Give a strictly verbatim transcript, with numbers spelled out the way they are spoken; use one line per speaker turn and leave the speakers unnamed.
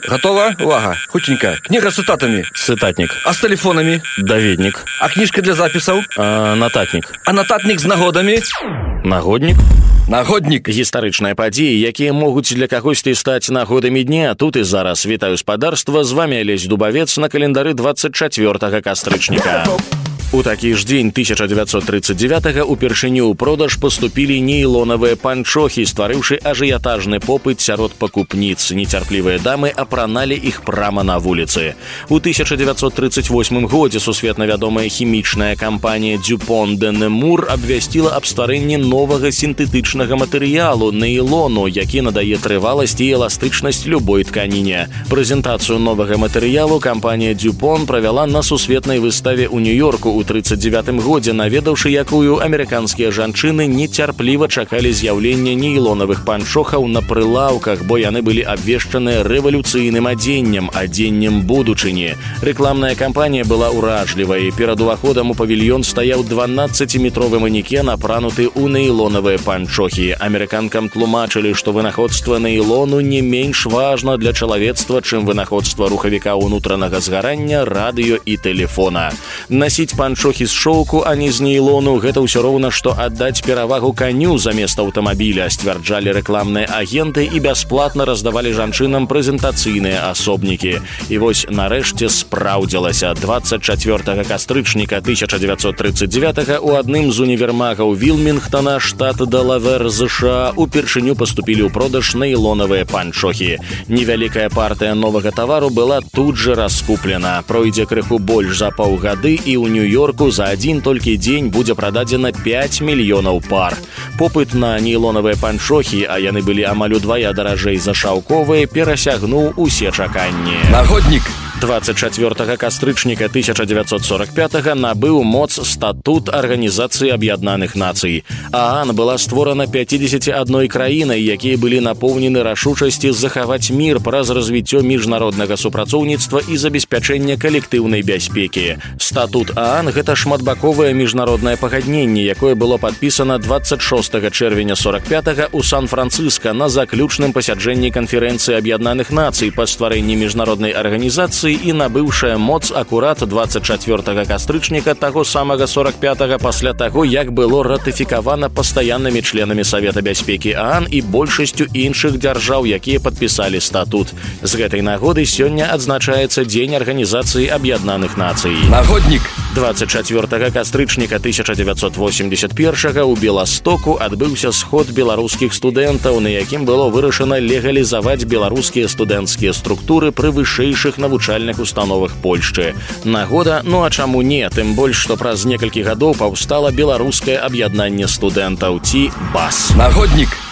Готова? Увага. Хутенька. Книга с цитатами.
Цытатнік.
А с телефонами?
Даведнік.
А книжка для записаў?
А, нататнік.
А нататнік з нагодамі?
Нагоднік.
Нагоднік.
Гістарычныя падзеі, якія могуць для кагосьці стаць нагодамі дня. Тут і зараз. Вітаю спадарства. З вами Алесь Дубавец на календары двадцать чацвёртага кастрычніка. У такі ж дзень тысяча девятьсот тридцать девятого упершыню ў продаж паступілі нейлонавыя панчохі, стварыўшы ажыятажны попыт сярод пакупніц. Нецярплівыя дамы апраналі іх прама на вуліцы. У тысяча девятьсот тридцать восьмым годзе сусветна вядомая хімічная кампанія Дюпон де Немур абвясціла аб стварэнні новага сінтэтычнага матэрыялу нейлону, які надае трываласць і эластычнасць любой тканіне. Прэзентацыю новага матэрыялу кампанія Дюпон правяла на сусветнай выставе ў Нью-Йорку у тридцать девятым годзе, наведаўшы якую амерыканскія жанчыны нецярпліва чакалі з'яўлення нейлонавых панчохаў на прылаўках, бо яны былі абвешчаны рэвалюцыйным адзеннем, адзеннем будучыні. Рэкламная кампанія была ўражлівай. Перад уваходам у павільён стаяў дванаццаціметровы манекен, апрануты ў нейлонавыя панчохі. Амерыканкам тлумачылі, што вынаходства нейлону не менш важна для чалавецтва, чым вынаходства рухавіка ўнутранага згарання, радыё і тэлефона. Насіць панчохі з шоўку, а не з нейлону, гэта ўсё роўна, што аддаць перавагу каню замест аўтамабіля, сцвярджалі рэкламныя агенты і бясплатна раздавалі жанчынам прэзентацыйныя асобнікі. І вось нарэшце спраўдзілася. двадцать чацвёртага кастрычніка тысяча девятьсот тридцать девятого у адным з універмагаў Вілмінгтона, штат Делавер, ЗША, упершыню паступілі ў продаж нейлонавыя панчохі. Невялікая партыя новага тавару была тут жа раскуплена. Пройдзе крыху больш за паўгады, і ў Нью-Йорку за адзін толькі дзень будзе прададзена пять мільёнаў пар. Попыт на нейлонавыя панчохі, а яны былі амаль удвая даражэй за шаўковыя, перасягнуў усе чаканні.
Нагоднік.
двадцать чацвёртага кастрычніка тысяча девятьсот сорок пятого набыў моц статут Арганізацыі Аб'яднаных Нацый. ААН была створана пятьдесят одной краінай, якія былі напоўнены рашучасці захаваць мір праз развіццё міжнароднага супрацоўніцтва і забеспячэння калектыўнай бяспекі. Статут ААН – гэта шматбаковае міжнароднае пагадненне, якое было падпісана двадцать шостага чэрвеня сорок пятого у Сан-Францыска на заключным пасяджэнні канферэнцыі Аб'яднаных Нацый па стварэнні міжнароднай арганізацыі і набыўшая моц акурат двадцать чацвёртага кастрычніка таго самага сорок пятого пасля таго, як было ратыфікавана пастаяннымі членамі Савета бяспекі ААН і большасцю іншых дзяржаў, якія падпісалі статут. З гэтай нагоды сёння адзначаецца Дзень Арганізацыі Аб'яднаных Нацый.
Нагоднік.
двадцать чацвёртага кастрычніка тысяча девятьсот восемьдесят первого ў Беластоку адбыўся сход беларускіх студэнтаў, на якім было вырашана легалізаваць беларускія студэнцкія структуры пры вышэйшых навучальных установах Польшчы. Нагода, ну а чаму не, тым больш, што праз некалькі гадоў паўстала беларускае аб'яднанне студэнтаў ці БАС.
Нагоднік.